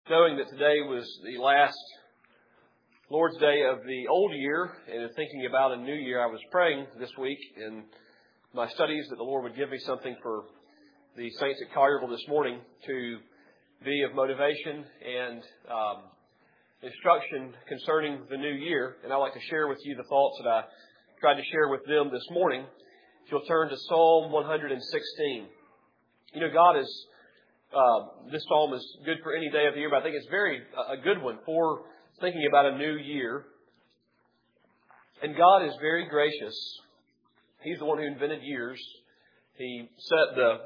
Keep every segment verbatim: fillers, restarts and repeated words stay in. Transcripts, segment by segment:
knowing that today was the last Lord's Day of the old year, and thinking about a new year, I was praying this week in my studies that the Lord would give me something for the saints at Collierville this morning to be of motivation and um, instruction concerning the new year. And I'd like to share with you the thoughts that I tried to share with them this morning. If you'll turn to Psalm one sixteen. You know, God is, uh, this psalm is good for any day of the year, but I think it's very a good one for thinking about a new year. And God is very gracious. He's the one who invented years. He set the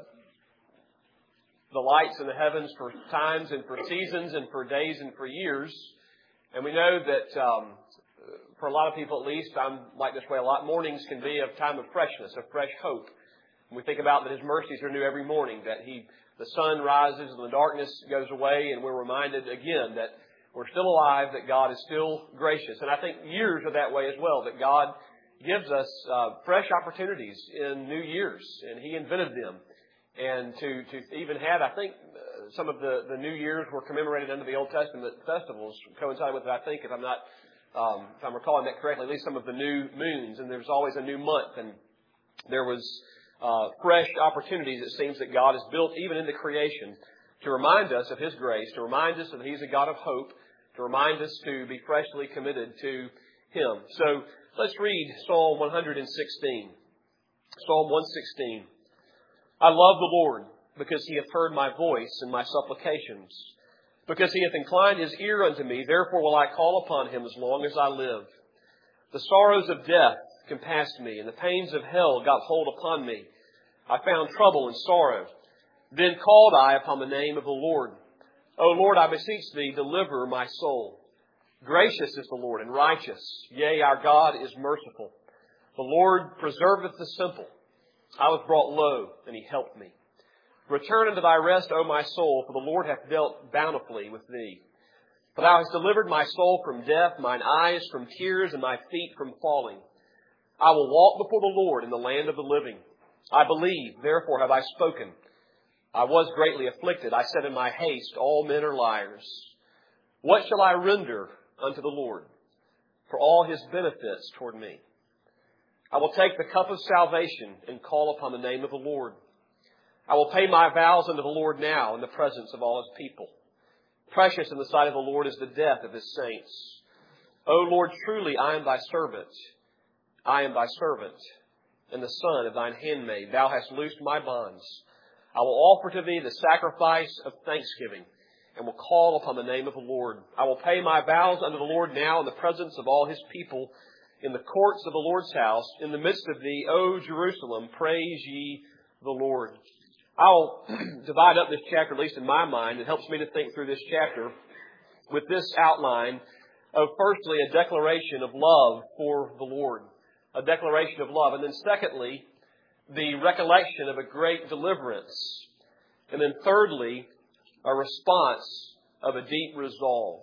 the lights in the heavens for times and for seasons and for days and for years. And we know that um, for a lot of people at least, I'm like this way a lot, mornings can be a time of freshness, of fresh hope. And we think about that His mercies are new every morning, that He, the sun rises and the darkness goes away, and we're reminded again that we're still alive, that God is still gracious. And I think years are that way as well, that God gives us uh, fresh opportunities in new years, and He invented them. And to, to even have, I think, uh, some of the, the New Years were commemorated under the Old Testament festivals, coincided with it, I think, if I'm not, um, if I'm recalling that correctly, at least some of the new moons, and there's always a new month, and there was uh, fresh opportunities, it seems, that God has built even into creation to remind us of His grace, to remind us that He's a God of hope, to remind us to be freshly committed to Him. So let's read Psalm one sixteen. Psalm one sixteen. I love the Lord, because He hath heard my voice and my supplications. Because He hath inclined His ear unto me, therefore will I call upon Him as long as I live. The sorrows of death compassed me, and the pains of hell got hold upon me. I found trouble and sorrow. Then called I upon the name of the Lord. O Lord, I beseech Thee, deliver my soul. Gracious is the Lord, and righteous. Yea, our God is merciful. The Lord preserveth the simple. I was brought low, and He helped me. Return unto Thy rest, O my soul, for the Lord hath dealt bountifully with thee. For Thou hast delivered my soul from death, mine eyes from tears, and my feet from falling. I will walk before the Lord in the land of the living. I believe, therefore have I spoken. I was greatly afflicted. I said in my haste, all men are liars. What shall I render unto the Lord for all His benefits toward me? I will take the cup of salvation and call upon the name of the Lord. I will pay my vows unto the Lord now in the presence of all His people. Precious in the sight of the Lord is the death of His saints. O Lord, truly I am Thy servant. I am Thy servant and the son of Thine handmaid. Thou hast loosed my bonds. I will offer to Thee the sacrifice of thanksgiving and will call upon the name of the Lord. I will pay my vows unto the Lord now in the presence of all His people, in the courts of the Lord's house, in the midst of Thee, O Jerusalem, praise ye the Lord. I'll divide up this chapter, at least in my mind. It helps me to think through this chapter with this outline of, firstly, a declaration of love for the Lord. A declaration of love. And then secondly, the recollection of a great deliverance. And then thirdly, a response of a deep resolve.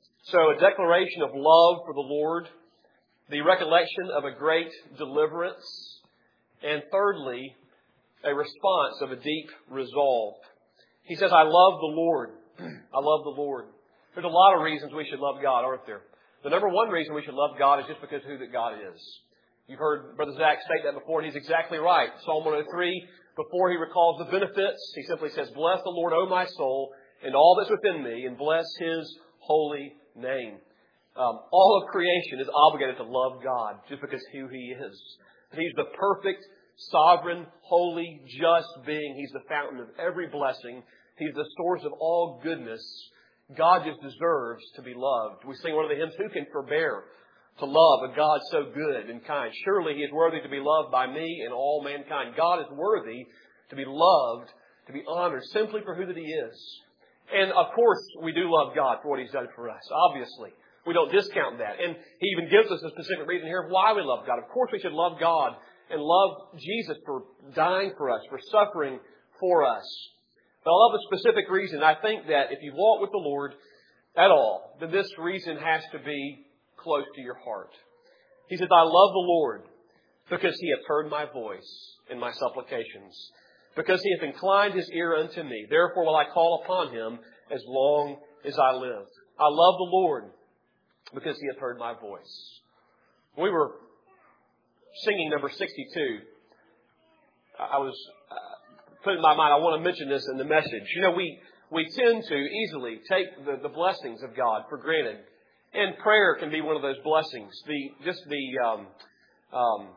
So a declaration of love for the Lord, the recollection of a great deliverance, and thirdly, a response of a deep resolve. He says, I love the Lord. I love the Lord. There's a lot of reasons we should love God, aren't there? The number one reason we should love God is just because of who that God is. You've heard Brother Zach state that before, and he's exactly right. Psalm one oh three, before he recalls the benefits, he simply says, bless the Lord, O my soul, and all that's within me, and bless His holy name. Um, all of creation is obligated to love God just because of who He is. He's the perfect, sovereign, holy, just being. He's the fountain of every blessing. He's the source of all goodness. God just deserves to be loved. We sing one of the hymns, who can forbear to love a God so good and kind? Surely He is worthy to be loved by me and all mankind. God is worthy to be loved, to be honored simply for who that He is. And of course, we do love God for what He's done for us, obviously. We don't discount that. And He even gives us a specific reason here of why we love God. Of course, we should love God and love Jesus for dying for us, for suffering for us. But I love a specific reason. I think that if you walk with the Lord at all, then this reason has to be close to your heart. He says, I love the Lord because He hath heard my voice and my supplications, because He hath inclined His ear unto me. Therefore will I call upon Him as long as I live. I love the Lord because He hath heard my voice. We were singing number sixty-two. I was uh, put in my mind, I want to mention this in the message. You know, we, we tend to easily take the, the blessings of God for granted. And prayer can be one of those blessings. The just the um, um,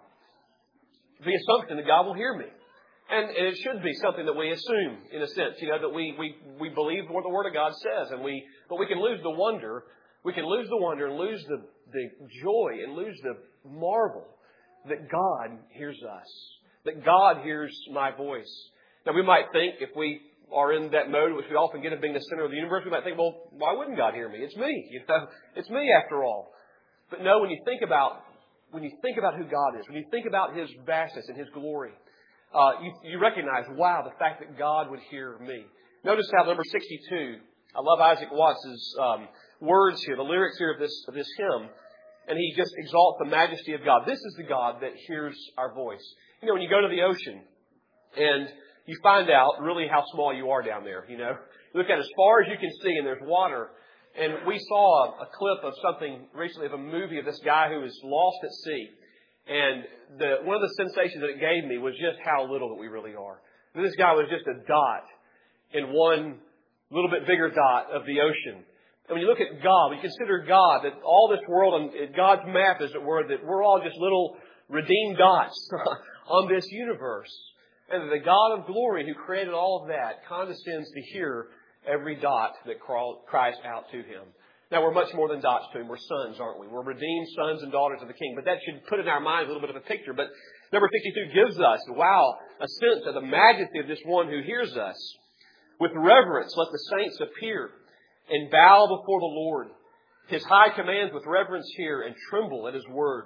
the assumption that God will hear me. And, and it should be something that we assume, in a sense, you know, that we, we, we believe what the Word of God says. And we, but we can lose the wonder. We can lose the wonder and lose the, the joy and lose the marvel that God hears us. That God hears my voice. Now, we might think, if we are in that mode, which we often get of being the center of the universe, we might think, well, why wouldn't God hear me? It's me. You know, it's me after all. But no, when you think about when you think about who God is, when you think about His vastness and His glory, uh, you, you recognize, wow, the fact that God would hear me. Notice how number sixty-two. I love Isaac Watts's um, words here, the lyrics here of this of this hymn, and he just exalts the majesty of God. This is the God that hears our voice. You know, when you go to the ocean and you find out really how small you are down there, you know. You look at as far as you can see and there's water. And we saw a, a clip of something recently of a movie of this guy who was lost at sea. And the, one of the sensations that it gave me was just how little that we really are. This guy was just a dot in one little bit bigger dot of the ocean. And when you look at God, when you consider God, that all this world and God's map, as it were, that we're all just little redeemed dots on this universe. And the God of glory who created all of that condescends to hear every dot that cries out to Him. Now, we're much more than dots to Him. We're sons, aren't we? We're redeemed sons and daughters of the King. But that should put in our minds a little bit of a picture. But number sixty-two gives us, wow, a sense of the majesty of this one who hears us. With reverence, let the saints appear and bow before the Lord. His high commands with reverence hear and tremble at His word.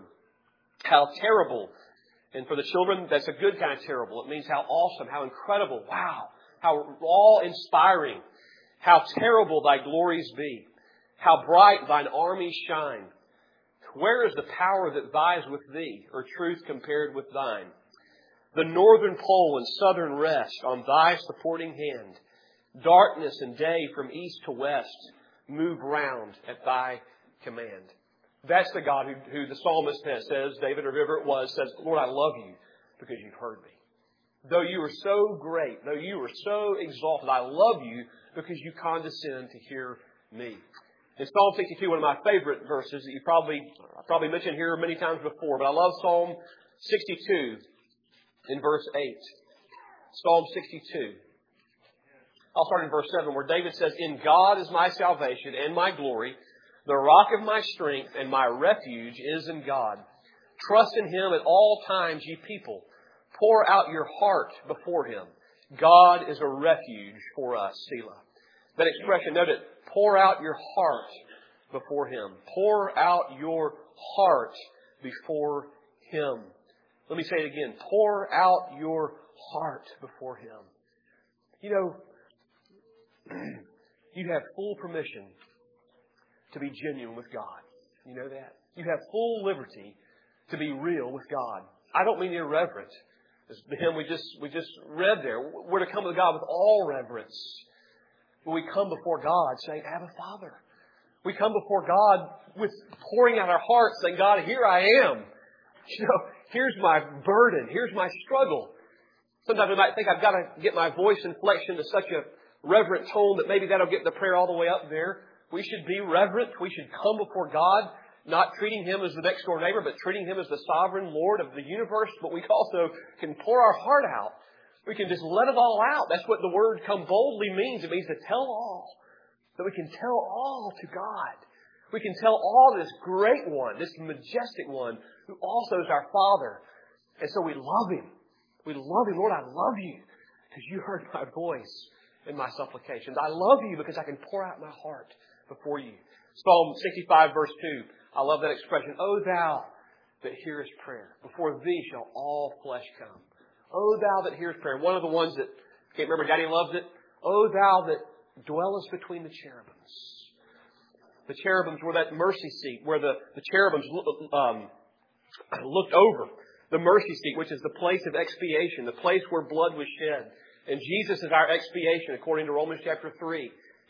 How terrible. And for the children, that's a good kind of terrible. It means how awesome, how incredible, wow, how awe-inspiring, how terrible Thy glories be, how bright Thine armies shine. Where is the power that vies with Thee, or truth compared with Thine? The northern pole and southern rest on Thy supporting hand. Darkness and day from east to west move round at Thy command. That's the God who, who the psalmist says, David or whoever it was, says, Lord, I love You because You've heard me. Though You are so great, though You are so exalted, I love You because You condescend to hear me. In Psalm sixty-two, one of my favorite verses that you probably, I probably mentioned here many times before, but I love Psalm sixty-two in verse eight. Psalm sixty-two. I'll start in verse seven, where David says, In God is my salvation and my glory. The rock of my strength and my refuge is in God. Trust in Him at all times, ye people. Pour out your heart before Him. God is a refuge for us, Selah. That expression, note it, pour out your heart before Him. Pour out your heart before Him. Let me say it again. Pour out your heart before Him. You know, you have full permission to be genuine with God. You know that? You have full liberty to be real with God. I don't mean irreverent. As the hymn we just we just read there, we're to come to God with all reverence. When we come before God saying, Abba, Father. We come before God with pouring out our hearts saying, God, here I am. You know, here's my burden. Here's my struggle. Sometimes we might think I've got to get my voice inflection to such a reverent tone that maybe that'll get the prayer all the way up there. We should be reverent. We should come before God, not treating Him as the next door neighbor, but treating Him as the sovereign Lord of the universe. But we also can pour our heart out. We can just let it all out. That's what the word come boldly means. It means to tell all. That we can tell all to God. We can tell all to this great one, this majestic one, who also is our Father. And so we love Him. We love Him. Lord, I love You because You heard my voice in my supplications. I love You because I can pour out my heart before You. Psalm sixty-five, verse two. I love that expression. O Thou that hearest prayer, before Thee shall all flesh come. O Thou that hearest prayer. One of the ones that, I can't remember, Daddy loves it. O Thou that dwellest between the cherubims. The cherubims were that mercy seat where the, the cherubims um, looked over the mercy seat, which is the place of expiation, the place where blood was shed. And Jesus is our expiation, according to Romans chapter three.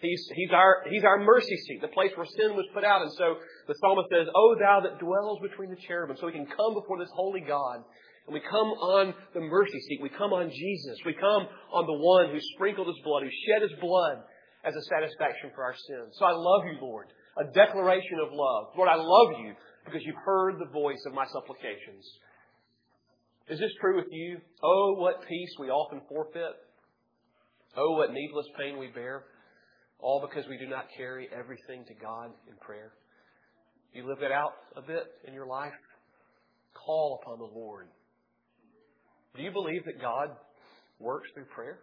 He's, he's our, He's our mercy seat, the place where sin was put out. And so the psalmist says, "O thou that dwells between the cherubim." So we can come before this holy God. And we come on the mercy seat. We come on Jesus. We come on the one who sprinkled His blood, who shed His blood as a satisfaction for our sins. So I love you, Lord. A declaration of love. Lord, I love you because you've heard the voice of my supplications. Is this true with you? Oh, what peace we often forfeit. Oh, what needless pain we bear. All because we do not carry everything to God in prayer. You live that out a bit in your life? Call upon the Lord. Do you believe that God works through prayer?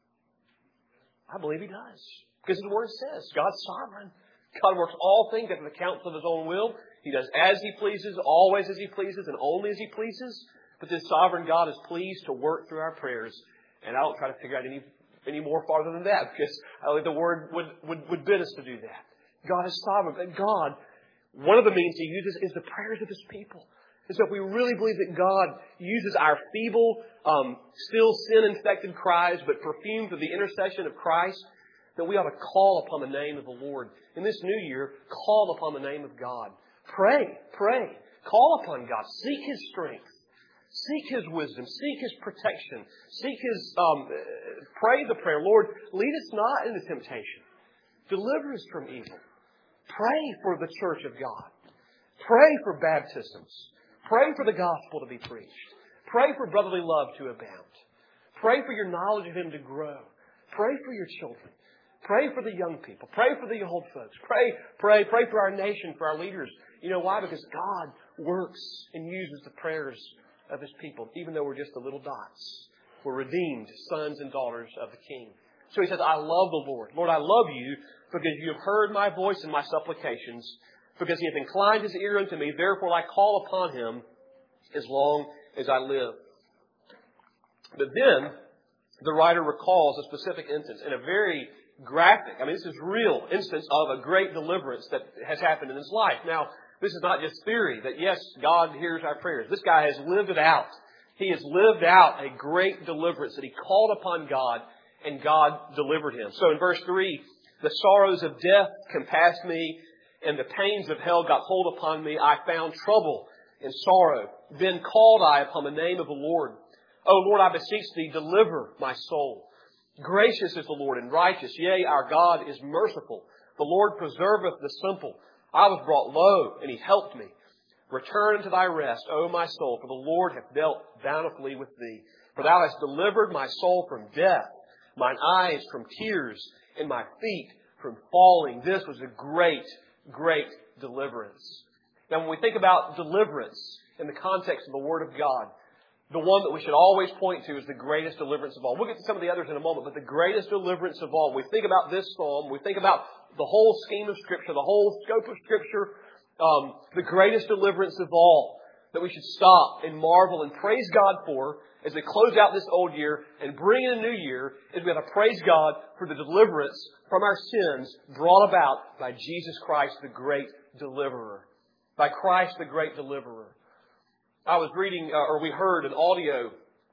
I believe He does. Because His Word says God's sovereign. God works all things after the counsel of His own will. He does as He pleases, always as He pleases, and only as He pleases. But this sovereign God is pleased to work through our prayers. And I don't try to figure out any, any more farther than that, because I believe the Word would, would, would bid us to do that. God is sovereign. But God, one of the means He uses is the prayers of His people. And so if we really believe that God uses our feeble, um, still sin-infected cries, but perfumed through the intercession of Christ, then we ought to call upon the name of the Lord. In this new year, call upon the name of God. Pray, pray. Call upon God. Seek His strength. Seek His wisdom. Seek His protection. Seek His, um, pray the prayer, "Lord, lead us not into temptation. Deliver us from evil." Pray for the church of God. Pray for baptisms. Pray for the gospel to be preached. Pray for brotherly love to abound. Pray for your knowledge of Him to grow. Pray for your children. Pray for the young people. Pray for the old folks. Pray, pray, pray for our nation, for our leaders. You know why? Because God works and uses the prayers of His people, even though we're just the little dots. We're redeemed sons and daughters of the King. So he says, "I love the Lord. Lord, I love you because you have heard my voice and my supplications, because He hath inclined His ear unto me. Therefore I call upon Him as long as I live." But then the writer recalls a specific instance in a very graphic, I mean, this is real instance of a great deliverance that has happened in his life. Now, this is not just theory that, yes, God hears our prayers. This guy has lived it out. He has lived out a great deliverance that he called upon God, and God delivered him. So in verse three, "The sorrows of death compassed me, and the pains of hell got hold upon me. I found trouble and sorrow. Then called I upon the name of the Lord. O Lord, I beseech Thee, deliver my soul. Gracious is the Lord and righteous. Yea, our God is merciful. The Lord preserveth the simple. I was brought low, and He helped me. Return unto thy rest, O my soul, for the Lord hath dealt bountifully with thee. For Thou hast delivered my soul from death, mine eyes from tears, and my feet from falling." This was a great, great deliverance. Now, when we think about deliverance in the context of the Word of God, the one that we should always point to is the greatest deliverance of all. We'll get to some of the others in a moment, but the greatest deliverance of all. We think about this psalm. We think about the whole scheme of Scripture, the whole scope of Scripture. Um, the greatest deliverance of all that we should stop and marvel and praise God for as we close out this old year and bring in a new year is we have to praise God for the deliverance from our sins brought about by Jesus Christ, the great deliverer. By Christ, the great deliverer. I was reading, uh, or we heard an audio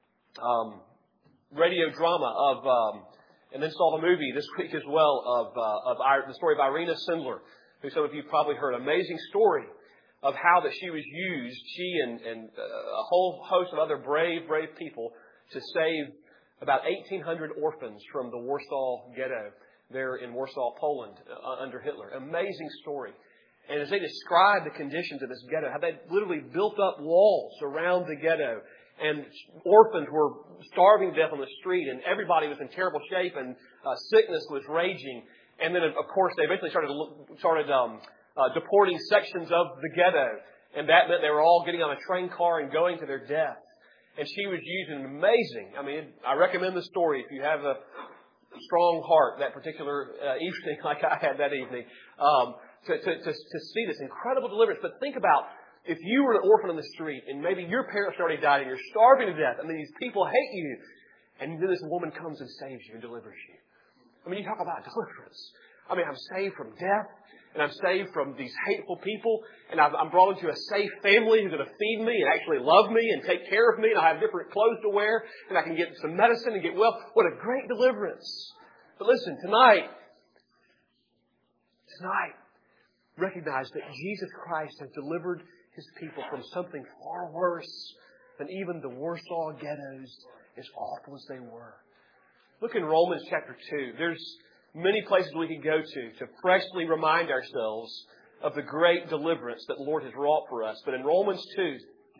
um, radio drama of, um, and then saw the movie this week as well of uh, of our, the story of Irena Sindler, who some of you probably heard. Amazing story of how that she was used, she and, and uh, a whole host of other brave, brave people, to save about eighteen hundred orphans from the Warsaw Ghetto there in Warsaw, Poland, uh, under Hitler. Amazing story. And as they describe the conditions of this ghetto, how they literally built up walls around the ghetto, and orphans were starving to death on the street, and everybody was in terrible shape, and uh, sickness was raging. And then, of course, they eventually started started um, uh, deporting sections of the ghetto, and that meant they were all getting on a train car and going to their death. And she was using an amazing. I mean, I recommend the story if you have a strong heart that particular uh, evening, like I had that evening. Um, To, to, to, to see this incredible deliverance. But think about if you were an orphan on the street and maybe your parents already died and you're starving to death and these people hate you, and then this woman comes and saves you and delivers you. I mean, you talk about deliverance. I mean, I'm saved from death, and I'm saved from these hateful people, and I've, I'm brought into a safe family who's going to feed me and actually love me and take care of me, and I have different clothes to wear, and I can get some medicine and get well. What a great deliverance. But listen, tonight, tonight, recognize that Jesus Christ has delivered His people from something far worse than even the Warsaw ghettos, as awful as they were. Look in Romans chapter two. There's many places we can go to to freshly remind ourselves of the great deliverance that the Lord has wrought for us. But in Romans two,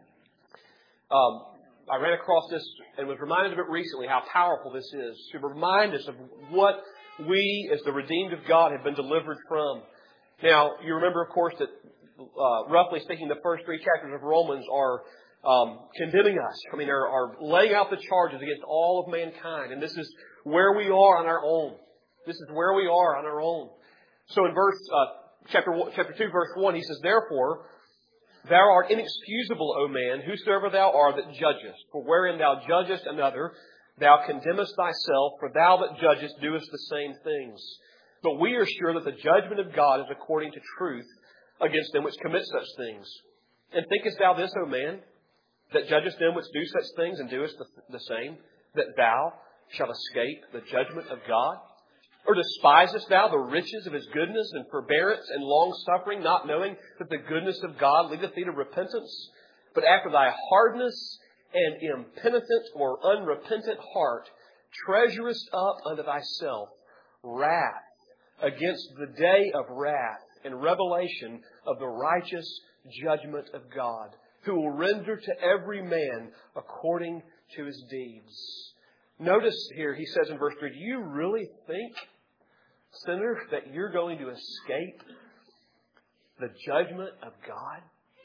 um, I ran across this and was reminded of it recently, how powerful this is, to remind us of what we, as the redeemed of God, have been delivered from. Now, you remember, of course, that uh, roughly speaking, the first three chapters of Romans are um, condemning us. I mean, are, are laying out the charges against all of mankind. And this is where we are on our own. This is where we are on our own. So in verse uh, chapter one, chapter two, verse one, he says, "Therefore, thou art inexcusable, O man, whosoever thou art that judgest. For wherein thou judgest another, thou condemnest thyself, for thou that judgest doest the same things. But we are sure that the judgment of God is according to truth against them which commit such things. And thinkest thou this, O man, that judgest them which do such things and doest the, the same, that thou shalt escape the judgment of God? Or despisest thou the riches of His goodness and forbearance and long-suffering, not knowing that the goodness of God leadeth thee to repentance? But after thy hardness and impenitent or unrepentant heart treasurest up unto thyself wrath against the day of wrath and revelation of the righteous judgment of God, who will render to every man according to his deeds." Notice here, he says in verse three, do you really think, sinner, that you're going to escape the judgment of God?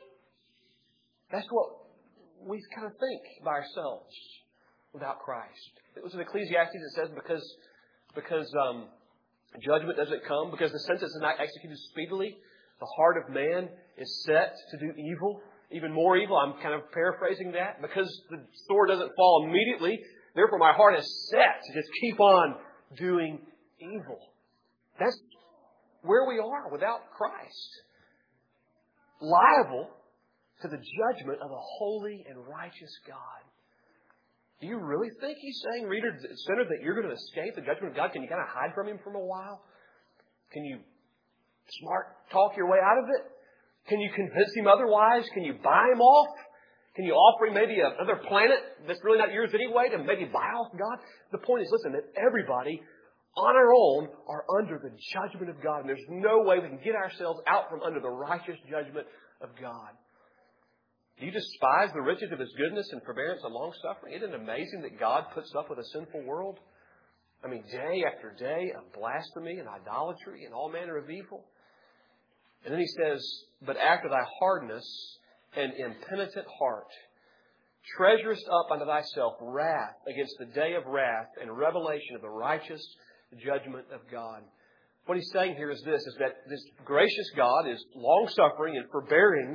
That's what we kind of think by ourselves without Christ. It was in Ecclesiastes that says because, because um, judgment doesn't come, because the sentence is not executed speedily, the heart of man is set to do evil, even more evil. I'm kind of paraphrasing that. Because the sword doesn't fall immediately, therefore my heart is set to just keep on doing evil. That's where we are without Christ. Liable to the judgment of a holy and righteous God. Do you really think He's saying, reader, sinner, that you're going to escape the judgment of God? Can you kind of hide from Him for a while? Can you smart talk your way out of it? Can you convince Him otherwise? Can you buy Him off? Can you offer Him maybe another planet that's really not yours anyway to maybe buy off God? The point is, listen, that everybody on our own are under the judgment of God. And there's no way we can get ourselves out from under the righteous judgment of God. Do you despise the riches of His goodness and forbearance and long-suffering? Isn't it amazing that God puts up with a sinful world? I mean, day after day of blasphemy and idolatry and all manner of evil. And then he says, but after thy hardness and impenitent heart, treasurest up unto thyself wrath against the day of wrath and revelation of the righteous judgment of God. What he's saying here is this, is that this gracious God is long-suffering and forbearing,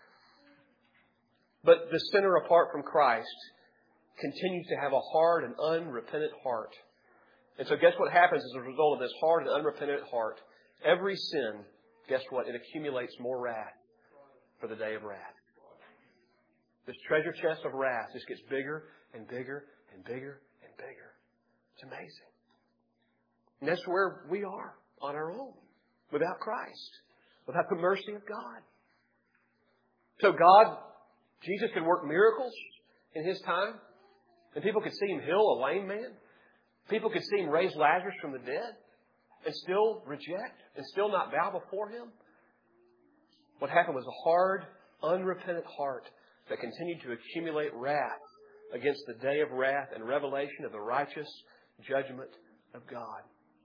but the sinner apart from Christ continues to have a hard and unrepentant heart. And so guess what happens as a result of this hard and unrepentant heart? Every sin, guess what? It accumulates more wrath for the day of wrath. This treasure chest of wrath just gets bigger and bigger and bigger and bigger. It's amazing. And that's where we are on our own, without Christ, without the mercy of God. So God, Jesus could work miracles in His time, and people could see Him heal a lame man. People could see Him raise Lazarus from the dead and still reject and still not bow before Him. What happened was a hard, unrepentant heart that continued to accumulate wrath against the day of wrath and revelation of the righteous judgment of God.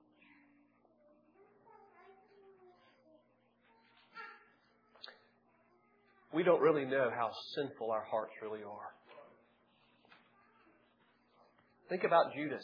We don't really know how sinful our hearts really are. Think about Judas.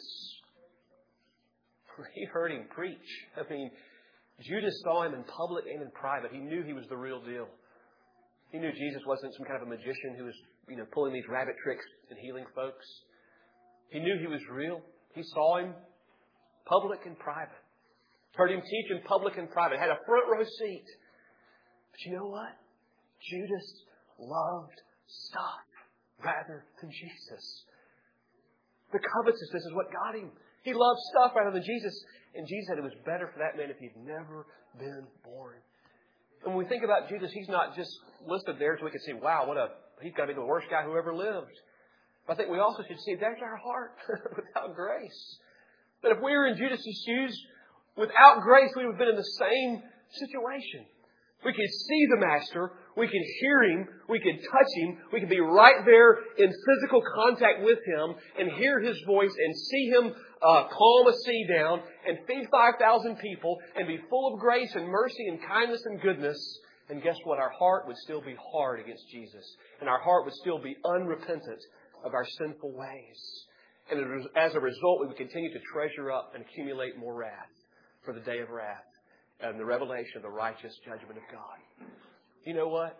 He heard Him preach. I mean, Judas saw Him in public and in private. He knew He was the real deal. He knew Jesus wasn't some kind of a magician who was, you know, pulling these rabbit tricks and healing folks. He knew He was real. He saw Him public and private. Heard Him teach in public and private. Had a front row seat. But you know what? Judas loved stuff rather than Jesus. The covetousness is what got him. He loved stuff rather than Jesus. And Jesus said it was better for that man if he'd never been born. And when we think about Jesus, He's not just listed there so we can see, wow, what a He's got to be the worst guy who ever lived. But I think we also should see that's our heart without grace. That if we were in Judas' shoes, without grace, we would have been in the same situation. We could see the Master. We could hear Him. We could touch Him. We could be right there in physical contact with Him and hear His voice and see Him uh, calm a sea down and feed five thousand people and be full of grace and mercy and kindness and goodness. And guess what? Our heart would still be hard against Jesus. And our heart would still be unrepentant of our sinful ways. And as a result, we would continue to treasure up and accumulate more wrath for the day of wrath and the revelation of the righteous judgment of God. You know what?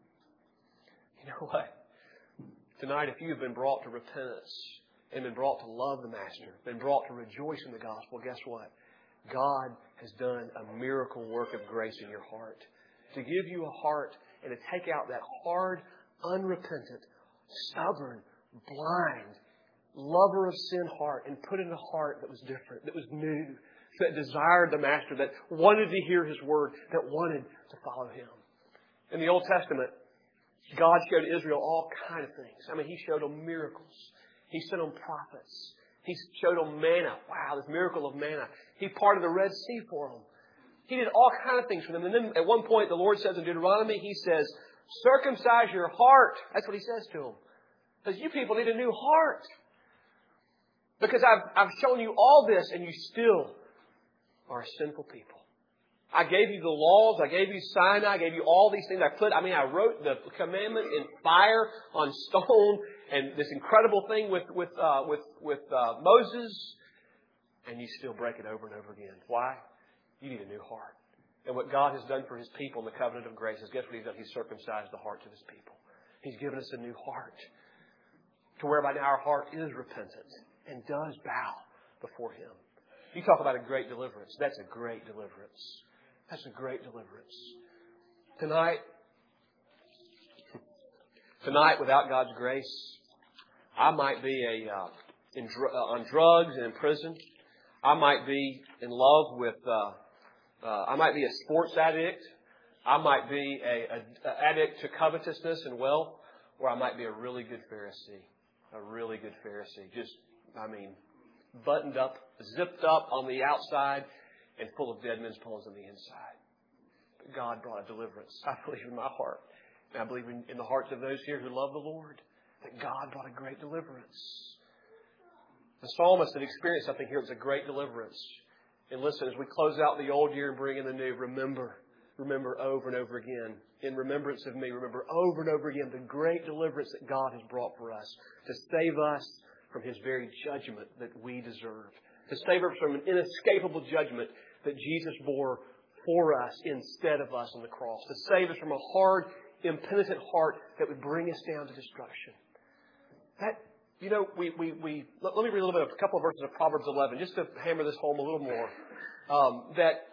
You know what? Tonight, if you have been brought to repentance and been brought to love the Master, been brought to rejoice in the gospel, guess what? God has done a miracle work of grace in your heart. To give you a heart and to take out that hard, unrepentant, stubborn, blind, lover of sin heart and put in a heart that was different, that was new, that desired the Master, that wanted to hear His word, that wanted to follow Him. In the Old Testament, God showed Israel all kinds of things. I mean, He showed them miracles. He sent them prophets. He showed them manna. Wow, this miracle of manna. He parted the Red Sea for them. He did all kinds of things for them. And then at one point, the Lord says in Deuteronomy, He says, circumcise your heart. That's what He says to them. Because you people need a new heart. Because I've, I've shown you all this and you still are a sinful people. I gave you the laws. I gave you Sinai. I gave you all these things. I put, I mean, I wrote the commandment in fire on stone and this incredible thing with, with, uh, with, with, uh, Moses. And you still break it over and over again. Why? You need a new heart. And what God has done for His people in the covenant of grace is, guess what He's done? He's circumcised the hearts of His people. He's given us a new heart. To whereby now our heart is repentant and does bow before Him. You talk about a great deliverance. That's a great deliverance. That's a great deliverance. Tonight, tonight, without God's grace, I might be a uh, in dr- uh, on drugs and in prison. I might be in love with. Uh, uh, I might be a sports addict. I might be a, a, a addict to covetousness and wealth, or I might be a really good Pharisee. A really good Pharisee. Just, I mean, buttoned up, zipped up on the outside and full of dead men's bones on the inside. But God brought a deliverance. I believe in my heart. And I believe in, in the hearts of those here who love the Lord, that God brought a great deliverance. The psalmist that experienced something here was a great deliverance. And listen, as we close out the old year and bring in the new, remember, remember over and over again, in remembrance of me, remember over and over again the great deliverance that God has brought for us to save us from His very judgment that we deserve. To save us from an inescapable judgment that Jesus bore for us instead of us on the cross. To save us from a hard, impenitent heart that would bring us down to destruction. That, you know, we, we, we let, let me read a little bit of a couple of verses of Proverbs eleven, just to hammer this home a little more. Um, that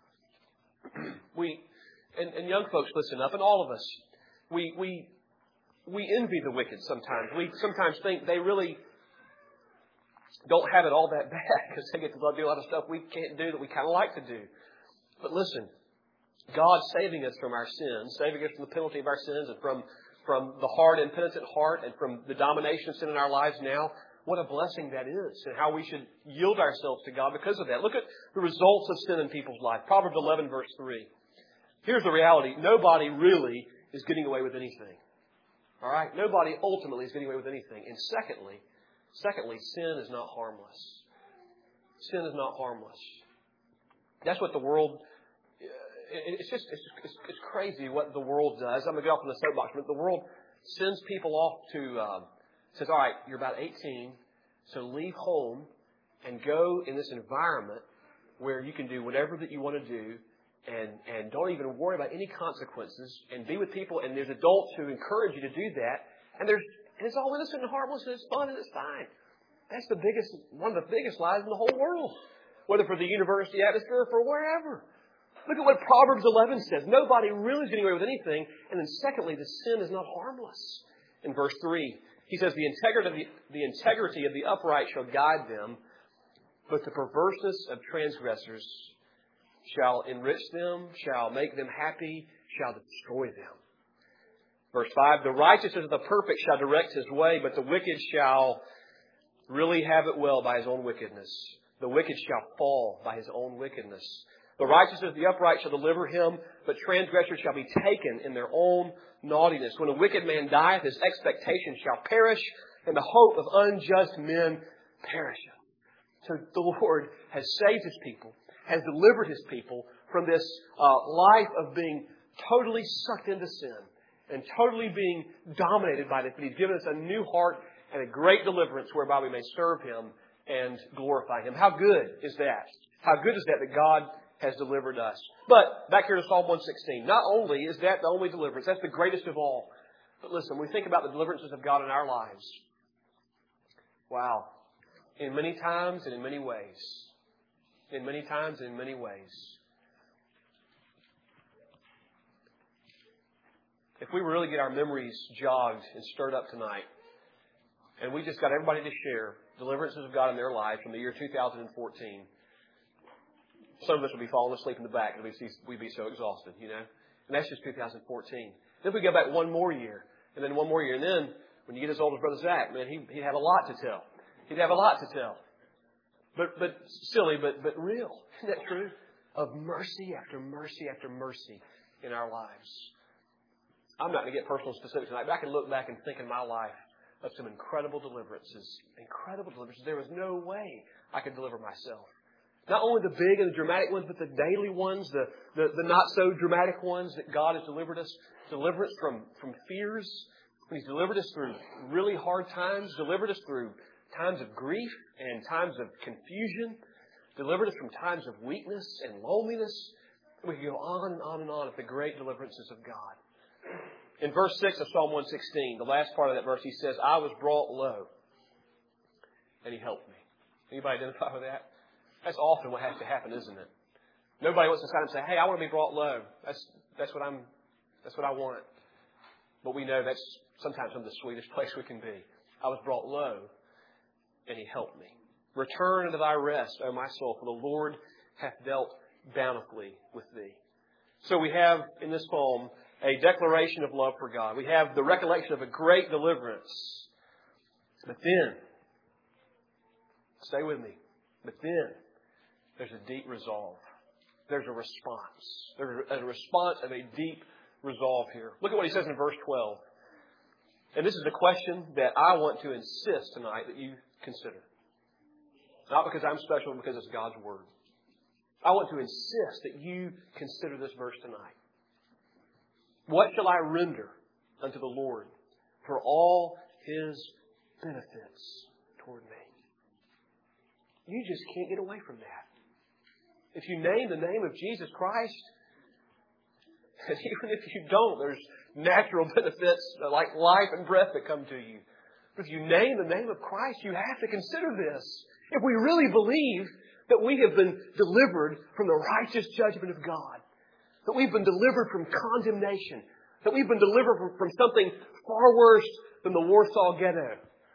we, and, and young folks listen up, and all of us, we, we, we envy the wicked sometimes. We sometimes think they really don't have it all that bad because they get to do a lot of stuff we can't do that we kind of like to do. But listen, God saving us from our sins, saving us from the penalty of our sins and from, from the hard, impenitent heart and from the domination of sin in our lives now, what a blessing that is and how we should yield ourselves to God because of that. Look at the results of sin in people's life. Proverbs eleven, verse three. Here's the reality. Nobody really is getting away with anything. All right? Nobody ultimately is getting away with anything. And secondly, Secondly, sin is not harmless. Sin is not harmless. That's what the world, it's just, it's, it's, it's crazy what the world does. I'm going to get off on the soapbox, but the world sends people off to, um, says, all right, you're about eighteen, so leave home and go in this environment where you can do whatever that you want to do and, and don't even worry about any consequences and be with people. And there's adults who encourage you to do that. And there's And it's all innocent and harmless and it's fun and it's fine. That's the biggest, one of the biggest lies in the whole world. Whether for the university atmosphere or for wherever. Look at what Proverbs eleven says. Nobody really is getting away with anything. And then secondly, the sin is not harmless. In verse three, he says, the integrity of the, the integrity of the upright shall guide them, but the perverseness of transgressors shall enrich them, shall make them happy, shall destroy them. Verse five, the righteousness of the perfect shall direct his way, but the wicked shall really have it well by his own wickedness. The wicked shall fall by his own wickedness. The righteousness of the upright shall deliver him, but transgressors shall be taken in their own naughtiness. When a wicked man dieth, his expectation shall perish, and the hope of unjust men perisheth. So the Lord has saved His people, has delivered His people from this uh, life of being totally sucked into sin and totally being dominated by it. But He's given us a new heart and a great deliverance whereby we may serve Him and glorify Him. How good is that? How good is that that God has delivered us? But back here to Psalm one sixteen. Not only is that the only deliverance, that's the greatest of all. But listen, when we think about the deliverances of God in our lives, wow. In many times and in many ways. In many times and in many ways. If we really get our memories jogged and stirred up tonight, and we just got everybody to share deliverances of God in their lives from the year two thousand fourteen, some of us would be falling asleep in the back and we'd be, we'd be so exhausted, you know. And that's just two thousand fourteen. Then we go back one more year, and then one more year. And then when you get as old as Brother Zach, man, he, he'd have a lot to tell. He'd have a lot to tell. But but silly, but but real. Isn't that true? Of mercy after mercy after mercy in our lives. I'm not going to get personal specific tonight, but I can look back and think in my life of some incredible deliverances. Incredible deliverances. There was no way I could deliver myself. Not only the big and the dramatic ones, but the daily ones, the, the, the not so dramatic ones that God has delivered us. Deliverance from, from fears. He's delivered us through really hard times. Delivered us through times of grief and times of confusion. Delivered us from times of weakness and loneliness. We can go on and on and on of the great deliverances of God. In verse six of Psalm one sixteen, the last part of that verse, he says, I was brought low, and He helped me. Anybody identify with that? That's often what has to happen, isn't it? Nobody wants to stand and say, hey, I want to be brought low. That's that's what I'm that's what I want. But we know that's sometimes some of the sweetest place we can be. I was brought low, and He helped me. Return unto thy rest, O my soul, for the Lord hath dealt bountifully with thee. So we have in this psalm a declaration of love for God. We have the recollection of a great deliverance. But then, stay with me, but then there's a deep resolve. There's a response. There's a response of a deep resolve here. Look at what he says in verse twelve. And this is the question that I want to insist tonight that you consider. Not because I'm special, but because it's God's Word. I want to insist that you consider this verse tonight. What shall I render unto the Lord for all His benefits toward me? You just can't get away from that. If you name the name of Jesus Christ, and even if you don't, there's natural benefits like life and breath that come to you. But if you name the name of Christ, you have to consider this. If we really believe that we have been delivered from the righteous judgment of God, that we've been delivered from condemnation, that we've been delivered from, from something far worse than the Warsaw Ghetto,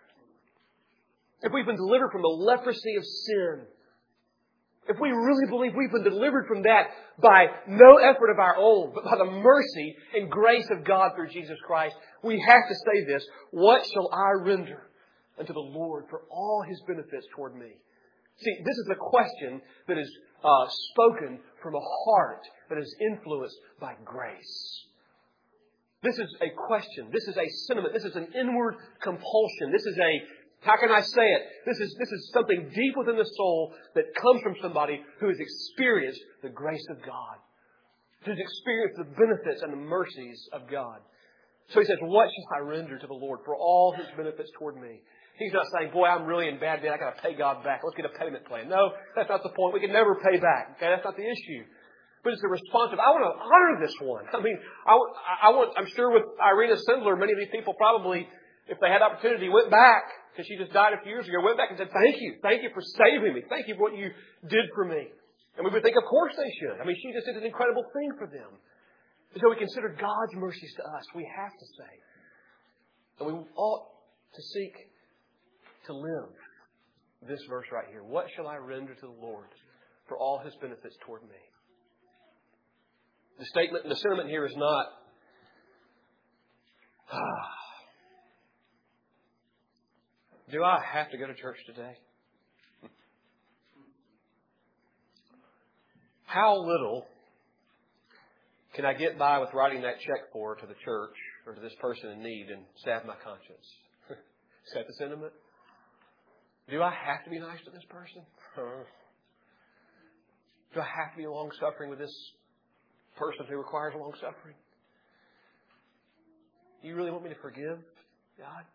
if we've been delivered from the leprosy of sin, if we really believe we've been delivered from that by no effort of our own, but by the mercy and grace of God through Jesus Christ, we have to say this: what shall I render unto the Lord for all His benefits toward me? See, this is a question that is uh, spoken from a heart that is influenced by grace. This is a question. This is a sentiment. This is an inward compulsion. This is a, how can I say it? This is, this is something deep within the soul that comes from somebody who has experienced the grace of God, who's experienced the benefits and the mercies of God. So he says, what shall I render to the Lord for all His benefits toward me? He's not saying, boy, I'm really in bad debt. I got to pay God back. Let's get a payment plan. No, that's not the point. We can never pay back. Okay, that's not the issue. But it's the response of, I want to honor this one. I mean, I, I want, I'm sure with Irena Sindler, many of these people probably, if they had opportunity, went back, because she just died a few years ago, went back and said, thank you. Thank you for saving me. Thank you for what you did for me. And we would think, of course they should. I mean, she just did an incredible thing for them. And so we consider God's mercies to us. We have to say. And we ought to seek to live this verse right here. What shall I render to the Lord for all His benefits toward me? The statement, the sentiment here is not, ah, do I have to go to church today? How little can I get by with writing that check for to the church or to this person in need and salve my conscience? Is that the sentiment? Do I have to be nice to this person? Do I have to be long-suffering with this person who requires long-suffering? Do you really want me to forgive God?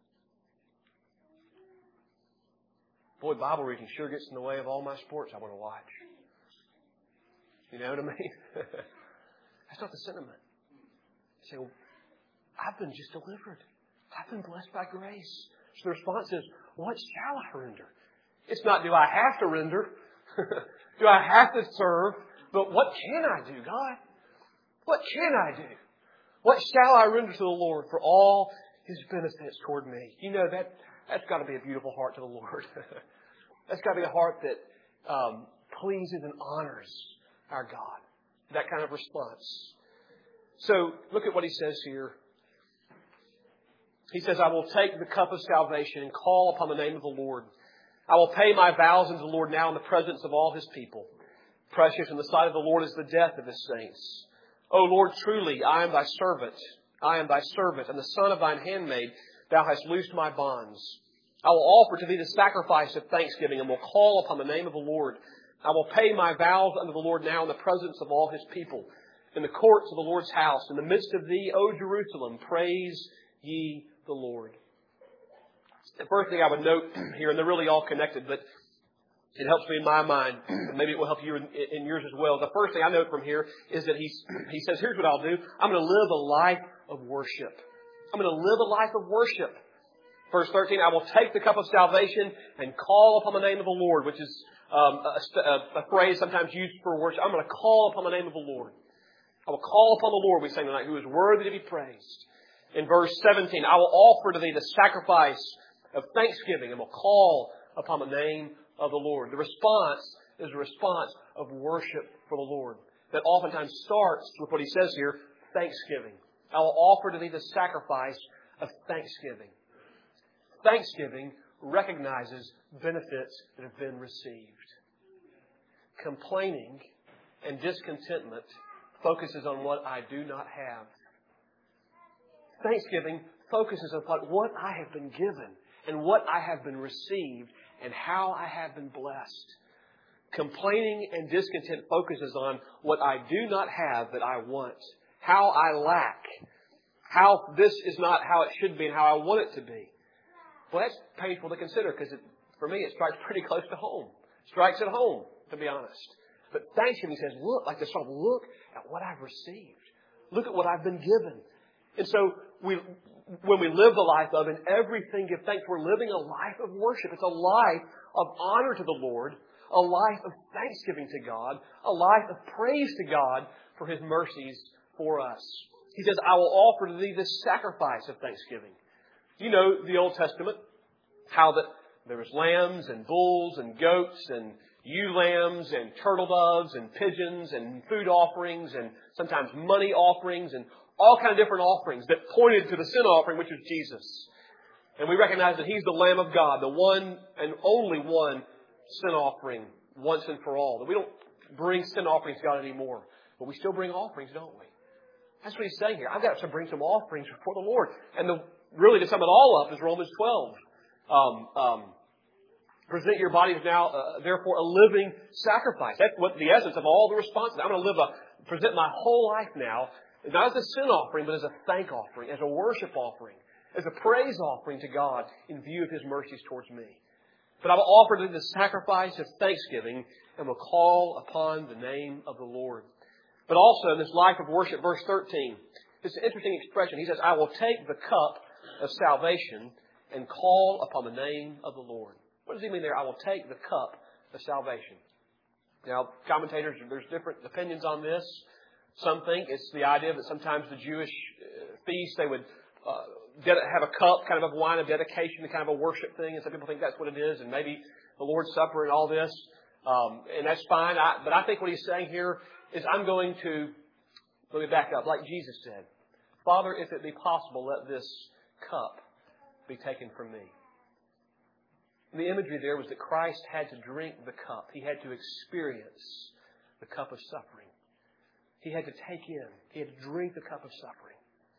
Boy, Bible reading sure gets in the way of all my sports I want to watch. You know what I mean? That's not the sentiment. You say, well, I've been just delivered. I've been blessed by grace. So the response is, what shall I render? It's not, do I have to render? Do I have to serve? But what can I do, God? What can I do? What shall I render to the Lord for all His benefits toward me? You know, that, that's got to be a beautiful heart to the Lord. That's got to be a heart that um, pleases and honors our God. That kind of response. So, look at what he says here. He says, I will take the cup of salvation and call upon the name of the Lord. I will pay my vows unto the Lord now in the presence of all His people. Precious in the sight of the Lord is the death of His saints. O Lord, truly, I am Thy servant. I am Thy servant, and the son of Thine handmaid. Thou hast loosed my bonds. I will offer to Thee the sacrifice of thanksgiving, and will call upon the name of the Lord. I will pay my vows unto the Lord now in the presence of all His people. In the courts of the Lord's house, in the midst of Thee, O Jerusalem, praise ye the Lord. The first thing I would note here, and they're really all connected, but it helps me in my mind, and maybe it will help you in, in yours as well. The first thing I note from here is that he's, he says, here's what I'll do. I'm going to live a life of worship. I'm going to live a life of worship. Verse thirteen, I will take the cup of salvation and call upon the name of the Lord, which is um, a, a, a phrase sometimes used for worship. I'm going to call upon the name of the Lord. I will call upon the Lord, we sang tonight, who is worthy to be praised. In verse seventeen, I will offer to Thee the sacrifice of thanksgiving and will call upon the name of the Lord. The response is a response of worship for the Lord that oftentimes starts with what he says here, thanksgiving. I will offer to Thee the sacrifice of thanksgiving. Thanksgiving recognizes benefits that have been received. Complaining and discontentment focuses on what I do not have. Thanksgiving focuses upon what I have been given and what I have been received and how I have been blessed. Complaining and discontent focuses on what I do not have that I want, how I lack, how this is not how it should be and how I want it to be. Well, that's painful to consider because for me it strikes pretty close to home. Strikes at home, to be honest. But Thanksgiving says, look, like the song, look at what I've received. Look at what I've been given. And so we, when we live the life of and everything give thanks, we're living a life of worship. It's a life of honor to the Lord, a life of thanksgiving to God, a life of praise to God for His mercies for us. He says, I will offer to Thee this sacrifice of thanksgiving. You know the Old Testament, how that there was lambs and bulls and goats and ewe lambs and turtle doves and pigeons and food offerings and sometimes money offerings and all kind of different offerings that pointed to the sin offering, which was Jesus. And we recognize that He's the Lamb of God, the one and only one sin offering once and for all. That we don't bring sin offerings to God anymore, but we still bring offerings, don't we? That's what He's saying here. I've got to bring some offerings before the Lord. And the, really to sum it all up is Romans twelve. Um, um, present your bodies now, uh, therefore, a living sacrifice. That's what the essence of all the responses. I'm going to live a, present my whole life now, not as a sin offering, but as a thank offering, as a worship offering, as a praise offering to God in view of His mercies towards me. But I will offer to Thee the sacrifice of thanksgiving and will call upon the name of the Lord. But also in this life of worship, verse thirteen, it's an interesting expression. He says, I will take the cup of salvation and call upon the name of the Lord. What does he mean there? I will take the cup of salvation. Now, commentators, there's different opinions on this. Some think it's the idea that sometimes the Jewish feast, they would uh, have a cup, kind of a wine of dedication, kind of a worship thing. And some people think that's what it is. And maybe the Lord's Supper and all this. Um, and that's fine. I, but I think what He's saying here is I'm going to, let me back up, like Jesus said, Father, if it be possible, let this cup be taken from me. And the imagery there was that Christ had to drink the cup. He had to experience the cup of suffering. He had to take in. He had to drink the cup of suffering.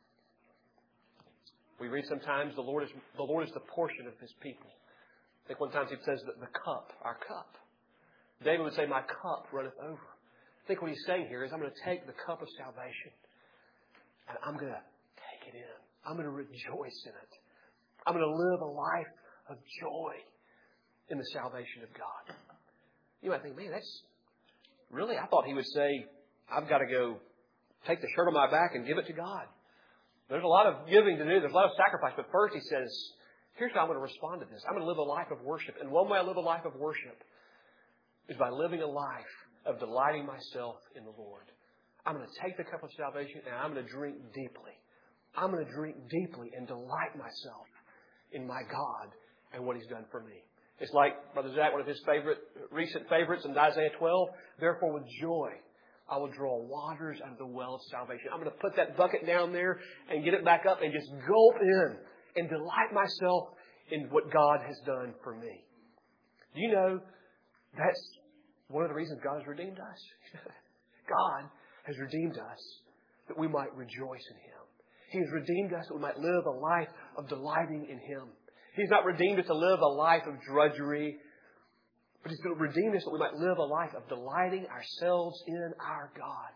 We read sometimes the Lord is the Lord is the portion of His people. I think one time He says that the cup, our cup. David would say, my cup runneth over. I think what he's saying here is I'm going to take the cup of salvation and I'm going to take it in. I'm going to rejoice in it. I'm going to live a life of joy in the salvation of God. You might think, man, that's really, I thought he would say, I've got to go take the shirt on my back and give it to God. There's a lot of giving to do. There's a lot of sacrifice. But first he says, here's how I'm going to respond to this. I'm going to live a life of worship. And one way I live a life of worship is by living a life of delighting myself in the Lord. I'm going to take the cup of salvation and I'm going to drink deeply. I'm going to drink deeply and delight myself in my God and what He's done for me. It's like Brother Zach, one of his favorite, recent favorites in Isaiah twelve. Therefore, with joy, I will draw waters out of the well of salvation. I'm going to put that bucket down there and get it back up and just gulp in and delight myself in what God has done for me. Do you know that's one of the reasons God has redeemed us? God has redeemed us that we might rejoice in Him. He has redeemed us that we might live a life of delighting in Him. He's not redeemed us to live a life of drudgery, but He's redeemed us that we might live a life of delighting ourselves in our God.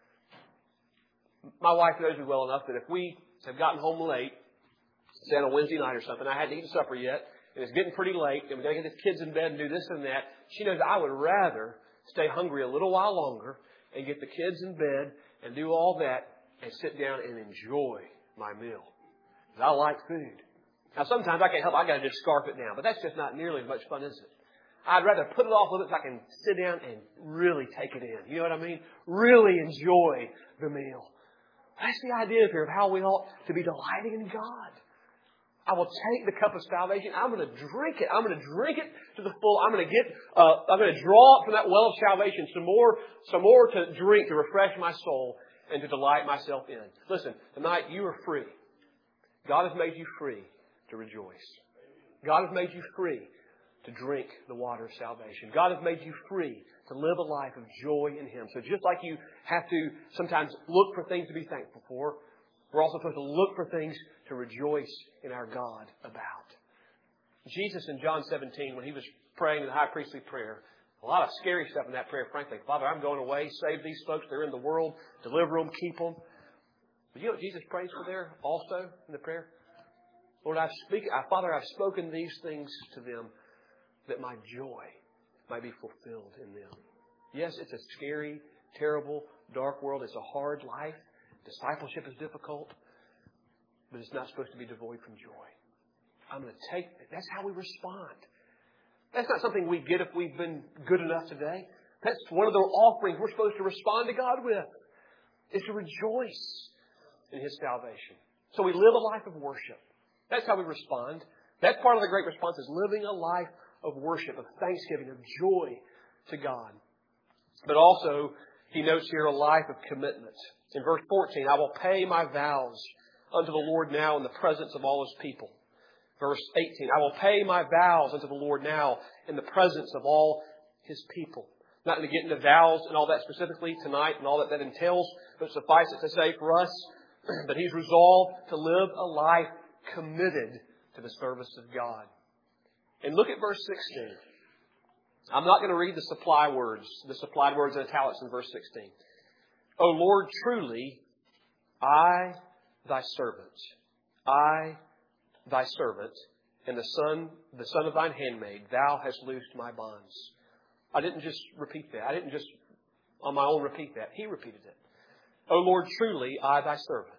My wife knows me well enough that if we have gotten home late, say on a Wednesday night or something, I hadn't eaten supper yet, and it's getting pretty late, and we've got to get the kids in bed and do this and that, she knows I would rather stay hungry a little while longer and get the kids in bed and do all that and sit down and enjoy my meal. Because I like food. Now, sometimes I can't help it. I've got to just scarf it down. But that's just not nearly as much fun, is it? I'd rather put it off a little bit so I can sit down and really take it in. You know what I mean? Really enjoy the meal. That's the idea here of how we ought to be delighting in God. I will take the cup of salvation. I'm going to drink it. I'm going to drink it to the full. I'm going to get, uh, I'm going to draw from that well of salvation some more, some more to drink to refresh my soul and to delight myself in. Listen, tonight you are free. God has made you free to rejoice. God has made you free to drink the water of salvation. God has made you free to live a life of joy in Him. So just like you have to sometimes look for things to be thankful for, we're also supposed to look for things to rejoice in our God about. Jesus in John seventeen, when He was praying the high priestly prayer, a lot of scary stuff in that prayer, frankly. Father, I'm going away. Save these folks. They're in the world. Deliver them. Keep them. But you know what Jesus prays for there also in the prayer? Lord, I've speak, I, Father, I've spoken these things to them that my joy might be fulfilled in them. Yes, it's a scary, terrible, dark world. It's a hard life. Discipleship is difficult. But it's not supposed to be devoid from joy. I'm going to take it. That's how we respond. That's not something we get if we've been good enough today. That's one of the offerings we're supposed to respond to God with. Is to rejoice in His salvation. So we live a life of worship. That's how we respond. That's part of the great response is living a life of worship, of thanksgiving, of joy to God. But also, he notes here a life of commitment. In verse fourteen, I will pay my vows unto the Lord now in the presence of all His people. Verse eighteen, I will pay my vows unto the Lord now in the presence of all His people. Not going to get into vows and all that specifically tonight and all that that entails, but suffice it to say for us that he's resolved to live a life committed to the service of God. And look at verse sixteen. I'm not going to read the supply words, the supplied words in italics in verse sixteen. O Lord, truly, I, thy servant, I, thy servant, and the son, the son of thine handmaid, thou hast loosed my bonds. I didn't just repeat that. I didn't just on my own repeat that. He repeated it. O Lord, truly, I, thy servant,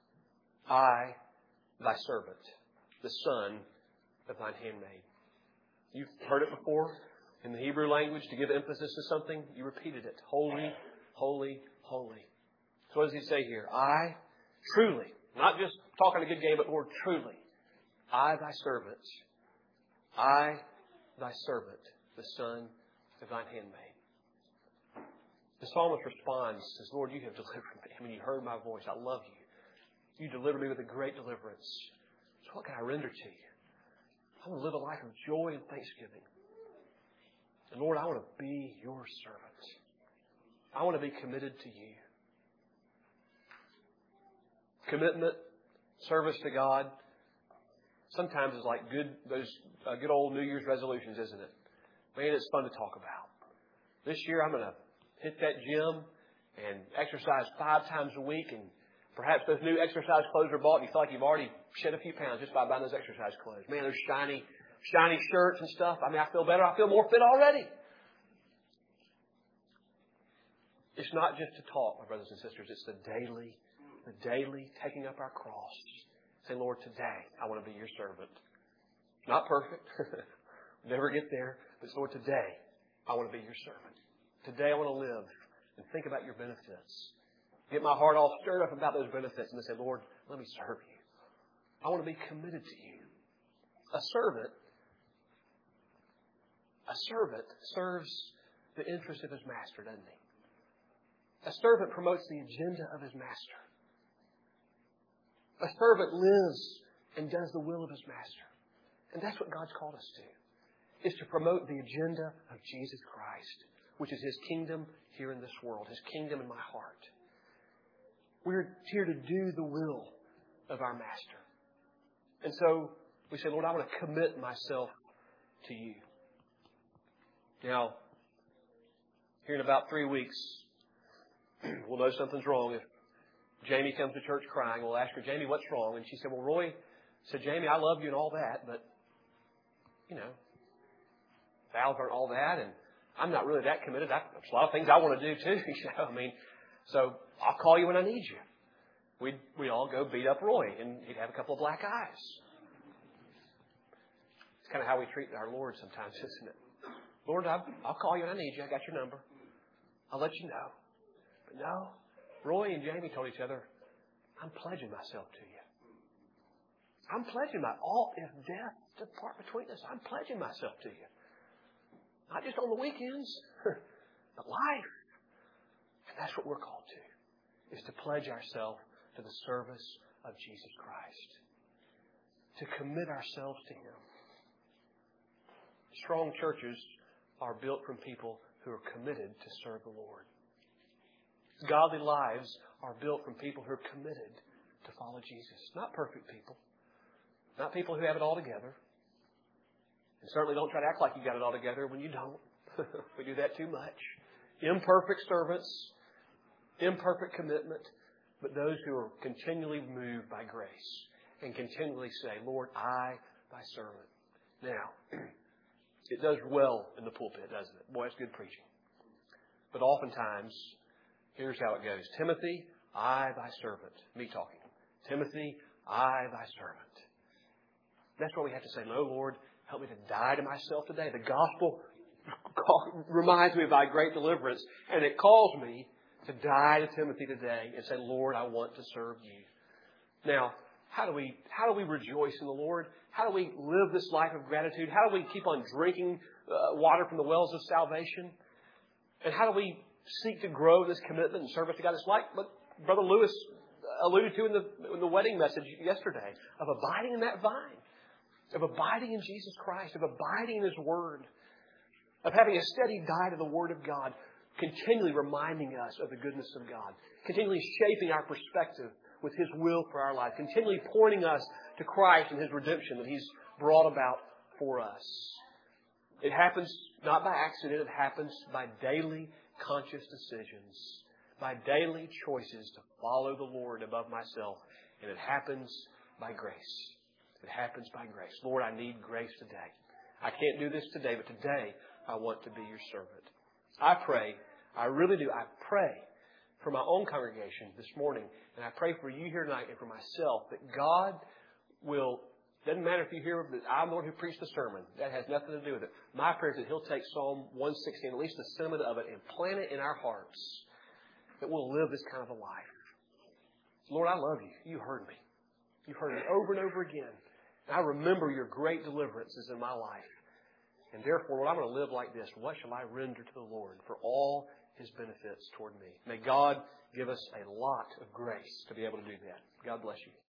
I, thy servant, the son of thine handmaid. You've heard it before in the Hebrew language. To give emphasis to something, you repeated it. Holy, holy, holy. So what does he say here? I, truly, not just talking a good game, but Lord, truly, I, thy servant, I, thy servant, the son of thine handmaid. The psalmist responds, says, Lord, you have delivered me. I mean, you heard my voice. I love you. You delivered me with a great deliverance. So what can I render to you? I want to live a life of joy and thanksgiving. And Lord, I want to be your servant. I want to be committed to you. Commitment, service to God, sometimes is like good those uh, good old New Year's resolutions, isn't it? Man, it's fun to talk about. This year I'm going to hit that gym and exercise five times a week, and perhaps those new exercise clothes are bought and you feel like you've already shed a few pounds just by buying those exercise clothes. Man, those shiny, shiny shirts and stuff. I mean, I feel better. I feel more fit already. It's not just to talk, my brothers and sisters. It's the daily, the daily taking up our cross. Say, Lord, today I want to be your servant. Not perfect. Never get there. But Lord, today I want to be your servant. Today I want to live and think about your benefits. Get my heart all stirred up about those benefits and then say, Lord, let me serve you. I want to be committed to you. A servant, a servant serves the interest of his master, doesn't he? A servant promotes the agenda of his master. A servant lives and does the will of his master. And that's what God's called us to, is to promote the agenda of Jesus Christ, which is His kingdom here in this world, His kingdom in my heart. We're here to do the will of our master. And so we say, Lord, I want to commit myself to you. Now, here in about three weeks, we'll know something's wrong. If Jamie comes to church crying, we'll ask her, Jamie, what's wrong? And she said, well, Roy said, Jamie, I love you and all that, but, you know, vows aren't all that, and I'm not really that committed. I, there's a lot of things I want to do too. You know, I mean, so I'll call you when I need you. We'd, we'd all go beat up Roy, and he'd have a couple of black eyes. It's kind of how we treat our Lord sometimes, isn't it? Lord, I'll, I'll call you when I need you. I got your number. I'll let you know. But no, Roy and Jamie told each other, I'm pledging myself to you. I'm pledging my all, if death depart between us, I'm pledging myself to you. Not just on the weekends, but life. And that's what we're called to, is to pledge ourselves to the service of Jesus Christ. To commit ourselves to Him. Strong churches are built from people who are committed to serve the Lord. Godly lives are built from people who are committed to follow Jesus. Not perfect people. Not people who have it all together. And certainly don't try to act like you got it all together when you don't. We do that too much. Imperfect servants. Imperfect commitment. But those who are continually moved by grace. And continually say, Lord, I, thy servant. Now, it does well in the pulpit, doesn't it? Boy, it's good preaching. But oftentimes, here's how it goes. Timothy, I, thy servant. Me talking. Timothy, I, thy servant. That's what we have to say. No, Lord, help me to die to myself today. The gospel reminds me of thy great deliverance. And it calls me to die to Timothy today and say, Lord, I want to serve you. Now, how do we how do we rejoice in the Lord? How do we live this life of gratitude? How do we keep on drinking uh, water from the wells of salvation? And how do we seek to grow this commitment and service to God? It's like what Brother Lewis alluded to in the, in the wedding message yesterday, of abiding in that vine, of abiding in Jesus Christ, of abiding in His Word, of having a steady diet of the Word of God, continually reminding us of the goodness of God, continually shaping our perspective with His will for our life, continually pointing us to Christ and His redemption that He's brought about for us. It happens not by accident. It happens by daily conscious decisions, by daily choices to follow the Lord above myself. And it happens by grace. It happens by grace. Lord, I need grace today. I can't do this today, but today I want to be your servant. I pray, I really do, I pray for my own congregation this morning, and I pray for you here tonight and for myself, that God will, doesn't matter if you hear that I'm the one who preached the sermon. That has nothing to do with it. My prayer is that He'll take Psalm one sixteen, at least the sentiment of it, and plant it in our hearts, that we'll live this kind of a life. Lord, I love you. You heard me. You've heard me over and over again. And I remember your great deliverances in my life. And therefore, Lord, I'm going to live like this. What shall I render to the Lord for all His benefits toward me? May God give us a lot of grace to be able to do that. God bless you.